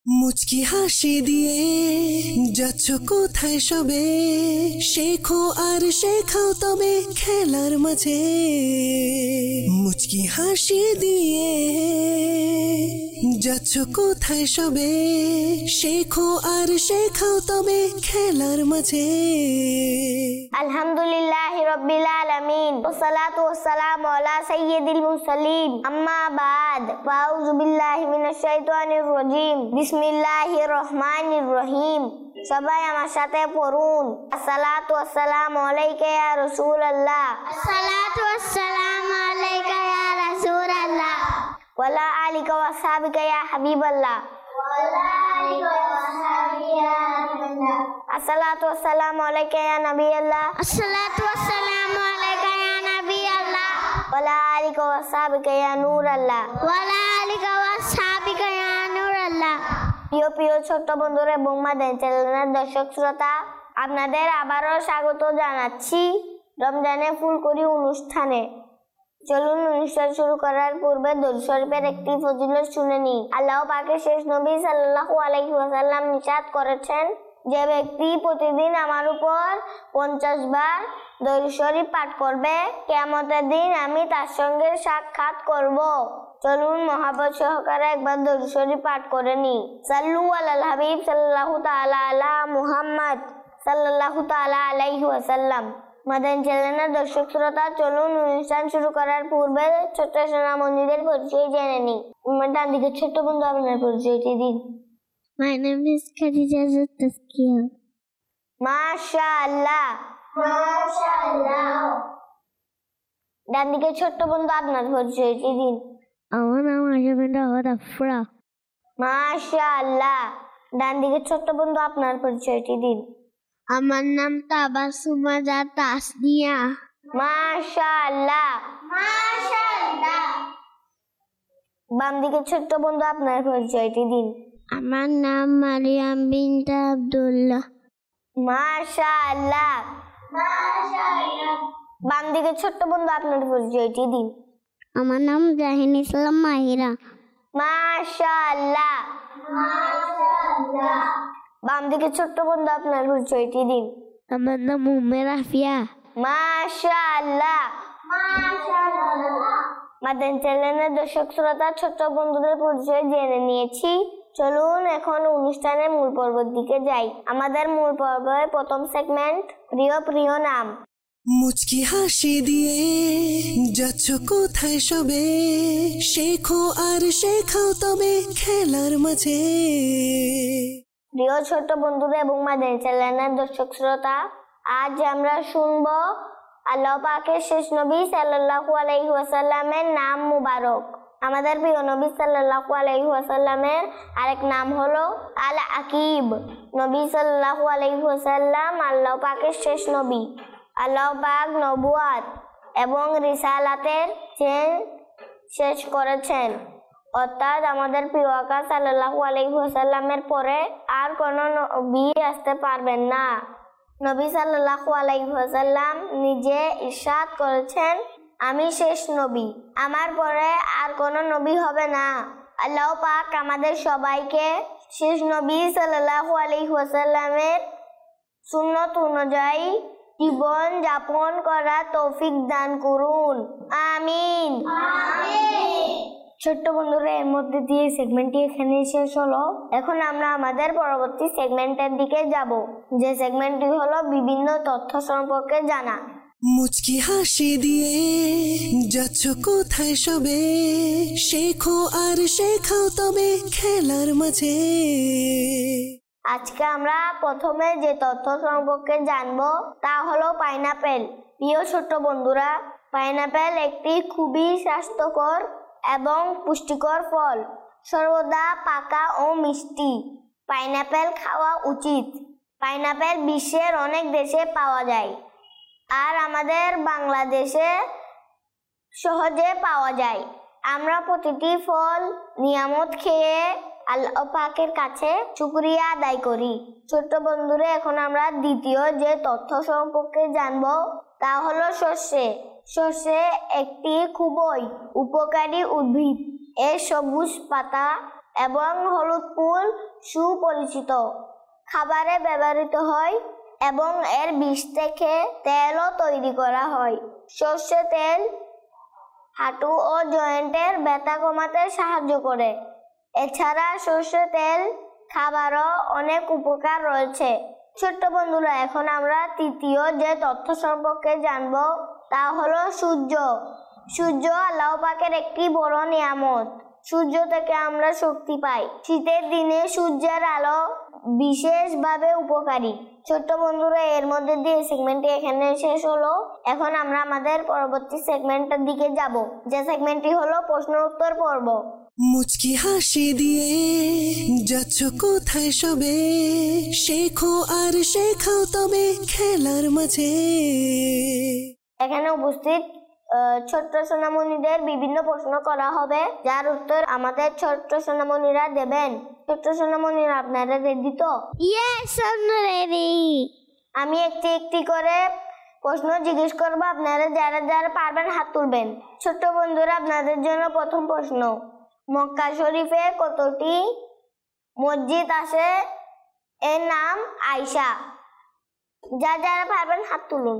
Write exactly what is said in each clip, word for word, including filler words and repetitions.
মুচকি হাসি দিয়ে যাচ্ছ কোথায় সবে, শেখো আর শেখাও তবে খেলার মাঝে। মুচকি হাসি দিয়ে যাচ্ছ কোথায় সবে, শেখো আর শেখাও তবে খেলার মাঝে। আলহামদুলিল্লাহি রাব্বিল আলামিন ওয়াসসালাতু ওয়াসসালামু আলা সাইয়্যিদিল মুরসালিন, আম্মা বাদ, ফাউযু বিল্লাহি মিনাশ শাইতানির রাজীম, বিসমিল্লাহির রহমানির রহিম। সবাই আমার সাথে পড়ুন, আসসালাতু ওয়াসসালামু আলাইকা ইয়া রাসূলুল্লাহ, আসসালাতু ওয়াসসালামু আলাইকা ইয়া রাসূলুল্লাহ, ওয়া আলা আলিকা ওয়া সাহবিকা ইয়া হাবিবাল্লাহ, ওয়া আলা আলিকা ওয়া সাহবিকা ইয়া হাবিবাল্লাহ। আসসালাতু ওয়াসসালামু আলাইকা ইয়া নবিয়াল্লাহ, আসসালাতু ওয়াসসালামু আলাইকা ইয়া নবিয়াল্লাহ, ওয়া আলা আলিকা ওয়া সাহবিকা ইয়া নূরাল্লাহ, ওয়া আলা আলিকা ওয়া সাহবিকা ইয়া নূরাল্লাহ। প্রিয় প্রিয় ছোট্ট বন্ধুরা এবং মাদানী চ্যানেলের দর্শক শ্রোতা, আপনাদের আবারও স্বাগত জানাচ্ছি রমজানে ফুলকড়ি অনুষ্ঠানে। চলুন অনুষ্ঠান শুরু করার পূর্বে দরুদ শরীফের একটি ফজিলত শুনে নিই। আল্লাহ পাকের শেষ নবী সাল্লাল্লাহু আলাইহি ওয়াসাল্লাম নিষাদ করেছেন, যে ব্যক্তি প্রতিদিন আমার উপর পঞ্চাশ বার দরুদ শরীফ পাঠ করবে, কিয়ামতের দিন আমি তার সঙ্গে সাক্ষাৎ করব। চলুন মহাব্বত সহকারে একবার দরুদ শরীফ পাঠ করে নিই। সাল্লু আলাল হাবিব সাল্লাল্লাহু তাআলা আলা মুহাম্মদ সাল্লাল্লাহু তাআলা আলাইহি ওয়াসাল্লাম। মাদানী চ্যানেলের দর্শক শ্রোতা, চলুন অনুষ্ঠান শুরু করার পূর্বে ছোট্ট সোনামণিদের পরিচয় জেনে নিই। ডান দিকে ছোট্ট বন্ধু আপনার পরিচয়টি দিন। My name is Khadija Tazkiya. মাশাআল্লাহ, মাশাআল্লাহ। ডান দিকে ছোট্ট বন্ধু আপনার পরিচয়টি দিন। আমার নাম আশাবিন্দা হদ আফরা। মাশাআল্লাহ। ডান দিকে ছোট্ট বন্ধু আপনার পরিচয়টি দিন। আমার নাম তাবাসুমা জাত তাসনিয়া। মাশাআল্লাহ, মাশাআল্লাহ। বাম দিকে ছোট্ট বন্ধু আপনার পরিচয়টি দিন। আমার নাম মারিয়াম বিনতে আব্দুল্লাহ। মাশাআল্লাহ, মাশাআল্লাহ। বাম দিকে ছোট্ট বন্ধু আপনার পরিচয়টি দিন। আমার নাম জাহিন ইসলাম মাহিরা। মাশাআল্লাহ, মাশাআল্লাহ। বাম দিকে ছোট্ট বন্ধু আপনার পরিচয়টি দিন। আমার নাম উম্মের আফিয়া। মাশাআল্লাহ, মাশাআল্লাহ। মাদানী চ্যানেলের দর্শক শ্রোতা, ছোট্ট বন্ধুদের পরিচয় জেনে নিয়েছি। চলুন এখন অনুষ্ঠানের মূল পর্বের দিকে যাই। আমাদের মূল পর্বের প্রথম সেগমেন্ট প্রিয় প্রিয় নাম। মুচকি হাসি দিয়ে যাচ্ছ কোথায় সবে, শেখো আর শেখাও তবে খেলার মাঝে। প্রিয় ছোট বন্ধুরা এবং মাদানী চ্যানেলের দর্শক শ্রোতা, আজ আমরা শুনবো আল্লাহ পাকের শেষ নবী সাল্লাল্লাহু আলাইহি ওয়াসাল্লামের নাম মুবারক। আমাদের প্রিয় নবী সাল্লাল্লাহু আলাইহি ওয়াসাল্লামের আরেক নাম হলো আল আকিব। নবী সাল্লাল্লাহু আলাইহি ওয়াসাল্লাম আল্লাহ পাকের শেষ নবী। আল্লাহ পাক নবুয়াত এবং রিসালাতের চেন শেষ করেছেন, অর্থাৎ আমাদের প্রিয় আকা সাল্লাল্লাহু আলাইহি ওয়াসাল্লামের পরে আর কোনো নবী আসতে পারবেন না। নবী সাল্লাল্লাহু আলাইহি ওয়াসাল্লাম নিজে ইরশাদ করেছেন, আমি শেষ নবী, আমার পরে আর কোনো নবী হবে না। আল্লাহ পাক আমাদের সবাইকে শেষ নবী সাল্লাল্লাহু আলাইহি ওয়াসাল্লামের সুন্নত অনুযায়ী জীবন যাপন করার তৌফিক দান করুন, আমিন, আমিন। ছোট্ট বন্ধুরা, এর মধ্যে দিয়ে সেগমেন্টটি এখানে শেষ হলো। এখন আমরা আমাদের পরবর্তী সেগমেন্টের দিকে যাব, যে সেগমেন্টটি হলো বিভিন্ন তথ্য সম্পর্কে জানা। মুচকি হাসি দিয়ে যাচ্ছ কোথায় সবে, শেখো আর শেখাও তবে খেলার মাঝে। আজকে আমরা প্রথমে যে তথ্য সম্পর্কে জানবো তা হলো পাইনাপেল। প্রিয় ছোট্ট বন্ধুরা, পাইনাপেল একটি খুবই স্বাস্থ্যকর এবং পুষ্টিকর ফল, সর্বদা পাকা ও মিষ্টি। পাইনাপেল খাওয়া উচিত। পাইনাপেল বিশ্বের অনেক দেশে পাওয়া যায়, আর আমাদের বাংলাদেশে সহজে পাওয়া যায়। আমরা প্রতিটি ফল নিয়ামত খেয়ে আল্লাহ পাকের কাছে শুকরিয়া আদায় করি। ছোট্ট বন্ধুরা, এখন আমরা দ্বিতীয় যে তথ্য সম্পর্কে জানবো তা হলো সর্ষে। সর্ষে একটি খুবই উপকারী উদ্ভিদ। এর সবুজ পাতা এবং হলুদ ফুল সুপরিচিত। খাবারে ব্যবহৃত হয় এবং এর বীজ থেকে তেলও তৈরি করা হয়। সরষে তেল হাঁটু ও জয়েন্টের ব্যথা কমাতে সাহায্য করে। এছাড়া সরষে তেল খাবারও অনেক উপকার রয়েছে। ছোট্ট বন্ধুরা, এখন আমরা তৃতীয় যে তথ্য সম্পর্কে জানবো তা হলো সূর্য। সূর্য আল্লাহ পাকের একটি বড় নিয়ামত। সূর্য থেকে আমরা শক্তি পাই। শীতের দিনে সূর্যের আলো বিশেষভাবে উপকারী। ছোট্ট বন্ধুরা, এর মধ্যে দিয়ে সেগমেন্টটি এখানে শেষ হলো। এখন আমরা আমাদের পরবর্তী সেগমেন্টের দিকে যাব, যে সেগমেন্টটি হলো প্রশ্ন উত্তর পর্ব। মুচকি হাসি দিয়ে যাচ্ছ কোথায় সবে, শেখো আর শেখাও তবে খেলার মাঝে। এখানে উপস্থিত ছোট্ট সোনামণিদের বিভিন্ন প্রশ্ন করা হবে, যার উত্তর আমাদের ছোট্ট সোনামণিরা দেবেন। ছোট্ট সোনামণিরা, আপনারা রেডি তো? ইয়েস, আমরা রেডি। আমি একটি একটি করে প্রশ্ন জিজ্ঞেস করবো, আপনারা যারা যারা পারবেন হাত তুলবেন। ছোট্ট বন্ধুরা, আপনাদের জন্য প্রথম প্রশ্ন, মক্কা শরীফে কতটি মসজিদ আছে? এর নাম আয়েশা। যারা যারা পারবেন হাত তুলুন।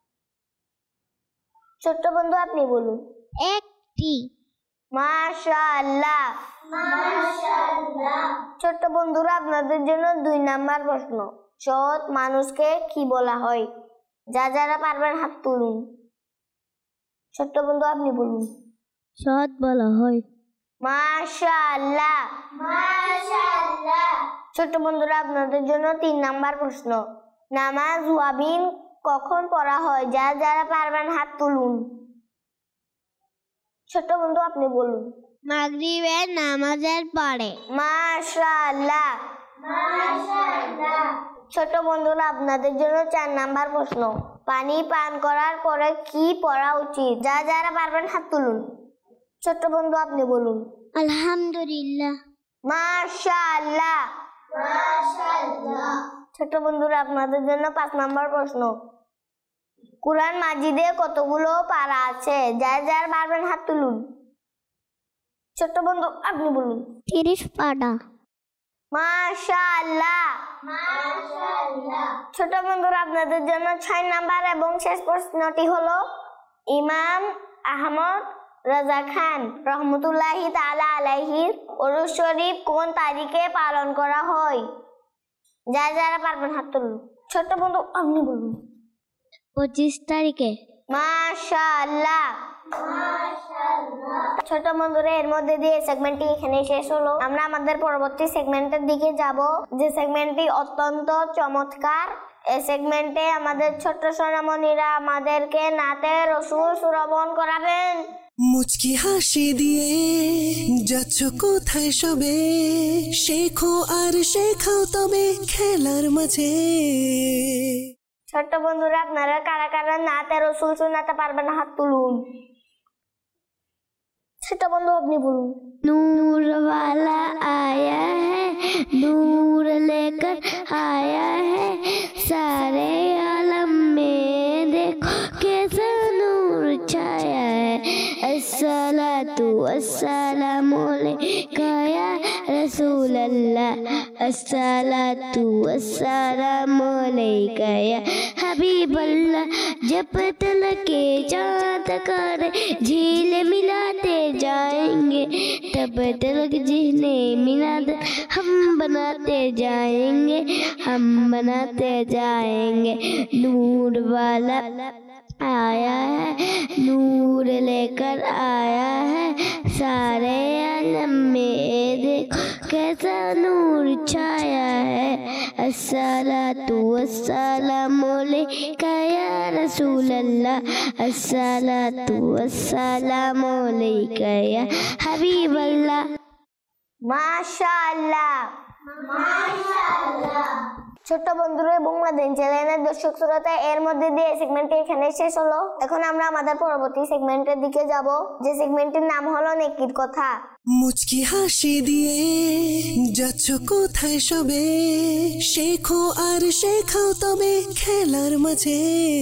ছোট্ট বন্ধু, আপনি বলুন। একটি। মাশাআল্লাহ, মাশাআল্লাহ। ছোট্ট বন্ধুরা, আপনাদের জন্য দুই নাম্বার প্রশ্ন, সৎ মানুষকে কি বলা হয়? যা যারা পারবেন হাত তুলুন। ছোট্ট বন্ধু, আপনি বলুন। সৎ বলা হয়। মাশাআল্লাহ, মাশাআল্লাহ। ছোট্ট বন্ধুরা, আপনাদের জন্য তিন নাম্বার প্রশ্ন, নামাজ ওয়াবিন কখন পড়া হয়? যারা যারা পারবেন হাত তুলুন। ছোট্ট বন্ধু, আপনি বলুন। মাগরিবের নামাজের পরে। মাশাআল্লাহ, মাশাআল্লাহ। ছোট্ট বন্ধুরা, আপনাদের জন্য চার নাম্বার প্রশ্ন, পানি পান করার পরে কি পড়া উচিত? যারা যারা পারবেন হাত তুলুন। ছোট্ট বন্ধু, আপনি বলুন। আলহামদুলিল্লাহ। মাশাআল্লাহ, মাশাআল্লাহ। ছোট্ট বন্ধুরা, আপনাদের জন্য পাঁচ নাম্বার প্রশ্ন, কুরআন মাজিদে কতগুলো পারা আছে? যারা যারা পারবেন হাত তুলুন। ছোট্ট বন্ধু, আপনি বলুন। তিরিশ পারা। মাশাআল্লাহ, মাশাআল্লাহ। ছোট বন্ধুরা, আপনাদের জন্য ছয় নাম্বার এবং শেষ প্রশ্নটি হলো, ইমাম আহমদ রাজা খান রহমতুল্লাহি তাআলা আলাইহির উরুস শরীফ কোন তারিখে পালন করা হয়? যারা যারা পারবেন হাত তুলুন। ছোট্ট বন্ধু, আপনি বলুন। পঁচিশ তারিখে। মাশাআল্লাহ, মাশাআল্লাহ। ছোট বন্ধুরা, এর মধ্যে দিয়ে সেগমেন্টটি এখানে শেষ হলো। আমরা আমাদের পরবর্তী সেগমেন্টের দিকে যাব, যে সেগমেন্টটি অত্যন্ত চমৎকার। এই সেগমেন্টে আমাদের ছোট্ট সোনামণিরা আমাদেরকে নাতে রসুল শ্রবণ করাবেন। মুচকি হাসি দিয়ে যাচ্ছ কোথায় সবে, শেখো আর শেখাও তবে খেলার মাঝে। ছোট্ট বন্ধুরা, আপনারা কারা কারা নাতে রসুল শোনাতে পারবেন হাত তুলুন। ছোট্ট বন্ধু, আপনি বলুন। नूर वाला आया है, नूर लेकर आया है, सारे आलम में देखो कैसा नूर छाया है। अस्सलातु वस्सलामु अलैका या रसूल अल्लाह, अस्सलातु वस्सलामु अलैका या हबीब अल्लाह। जब तल के चाँद कर झील मिलाते जाएंगे, तब तक जिन्हें मिलाद हम बनाते जाएंगे, हम बनाते जाएंगे। नूर वाला आया है, नूर लेकर आया है, सारे आलम में देखो कैसा नूर छाया है। अस्सलातु वस्सलामु अलैका या रसूल अल्लाह, अस्सलातु वस्सलामु अलैका या हबीब अल्लाह। মাশাআল্লাহ, মাশাআল্লাহ। ছোট্ট বন্ধুরা এবং মাদানী চ্যানেলের দর্শক শ্রোতা, এর মধ্যে দিয়ে সেগমেন্টটি এখানে শেষ হলো। এখন আমরা আমাদের পরবর্তী সেগমেন্টের দিকে যাব, যে সেগমেন্টের নাম হলো নেকির কথা। মুচকি হাসি দিয়ে যাচ্ছ কোথায় সবে, শেখো আর শেখাও তবে খেলার মাঝে।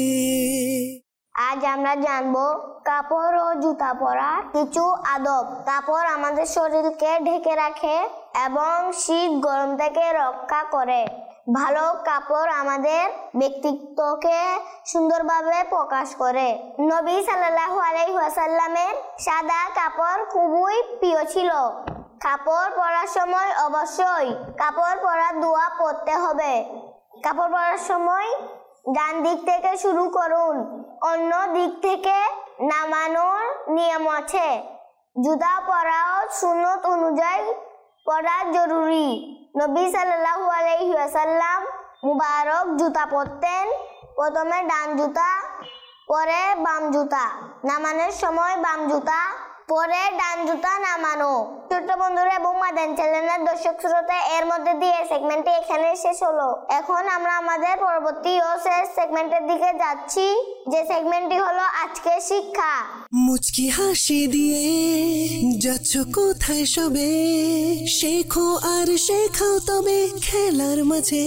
আজ আমরা জানবো কাপড় ও জুতা পরার কিছু আদব। কাপড় আমাদের শরীরকে ঢেকে রাখে এবং শীত গরম থেকে রক্ষা করে। ভালো কাপড় আমাদের ব্যক্তিত্বকে সুন্দরভাবে প্রকাশ করে। নবী সাল্লাল্লাহু আলাইহি ওয়াসাল্লামের সাদা কাপড় খুবই প্রিয় ছিল। কাপড় পরার সময় অবশ্যই কাপড় পরার দোয়া পড়তে হবে। কাপড় পরার সময় ডান দিক থেকে শুরু করুন, অন্য দিক থেকে নামানোর নিয়ম আছে। জুতা পরাও সুন্নত অনুযায়ী পরা জরুরি। নবী সাল্লাল্লাহু আলাইহি ওয়াসাল্লাম মুবারক জুতা পরতেন, প্রথমে ডান জুতা, পরে বাম জুতা, নামানোর সময় বাম জুতা, পরে ডান জুতা নামানো। ছোট্ট বন্ধুরা এবং মাদানী চ্যানেলের দর্শক শ্রোতা, এর মধ্যে দিয়ে সেগমেন্টটি এখানে শেষ হলো। এখন আমরা আমাদের পরবর্তী ও শেষ সেগমেন্টের দিকে যাচ্ছি, যে সেগমেন্টটি হলো আজকে শিক্ষা। মুচকি হাসি দিয়ে যাচ্ছ কোথায় সবে, শেখো আর শেখাও তবে খেলার মাঝে।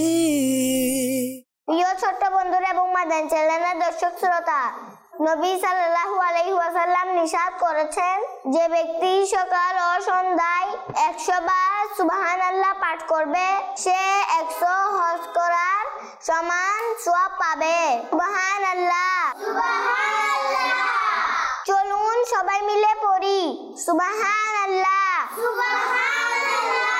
প্রিয় ছোট্ট বন্ধুরা এবং মাদানী চ্যানেলের দর্শক শ্রোতা, নবী সাল্লাল্লাহু আলাইহি ওয়াসাল্লাম নিষেধ করেছেন, যে ব্যক্তি সকাল ও সন্ধ্যায় একশো বার সুবহানাল্লাহ পাঠ করবে, সে একশো হজ করার সমান সওয়াব পাবে। সুবহানাল্লাহ, সুবহানাল্লাহ। চলুন সবাই মিলে পড়ি সুবহানাল্লাহ, সুবহানাল্লাহ,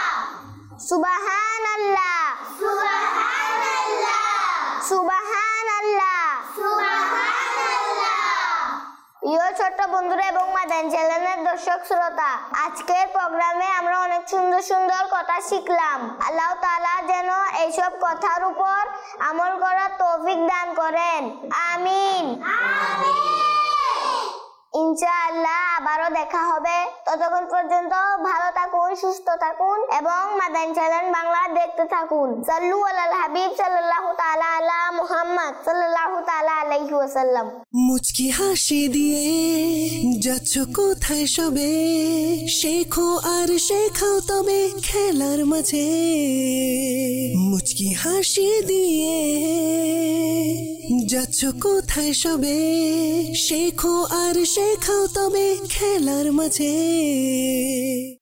সুবহানাল্লাহ, সুবহানাল্লাহ, সুবহানাল্লাহ, সুবহানাল্লাহ। প্রিয় ছোট্ট বন্ধুরা এবং মাদানী চ্যানেলের দর্শক শ্রোতা, আজকের প্রোগ্রামে আমরা অনেক সুন্দর সুন্দর কথা শিখলাম। আল্লাহ তাআলা যেন এইসব কথার উপর আমল করার তৌফিক দান করেন। আমিন, আমিন। ইনশাআল্লাহ আবারও দেখা হবে। ততক্ষণ পর্যন্ত ভালো থাকুন, সুস্থ থাকুন এবং মাদানী চ্যানেল বাংলা দেখতে থাকুন। সাল্লু আলাল হাবিব সাল্লাল্লাহু তাআলা আলা মুহাম্মদ সাল্লাল্লাহু তাআলা আলাইহি ওয়াসাল্লাম। মুচকি হাসি দিয়ে যাচ্ছ কোথায় সবে, শেখো আর শেখাও তবে খেলার মাঝে। মুচকি হাসি দিয়ে যাচ্ছ কোথায় সবে, শেখো আর শেখাও তবে খেলার মাঝে।